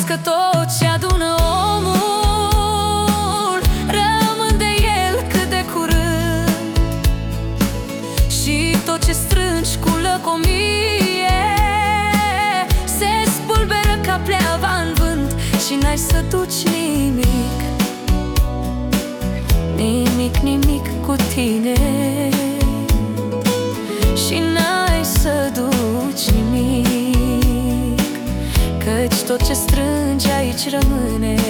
Crezi că tot ce adună omul rămân de el cât de curând, și tot ce strângi cu lăcomie se spulberă ca pleava în vânt. Și n-ai să duci nimic, nimic, nimic cu tine. Și n-ai să duci nimic, căci tot ce strângi aici rămâne.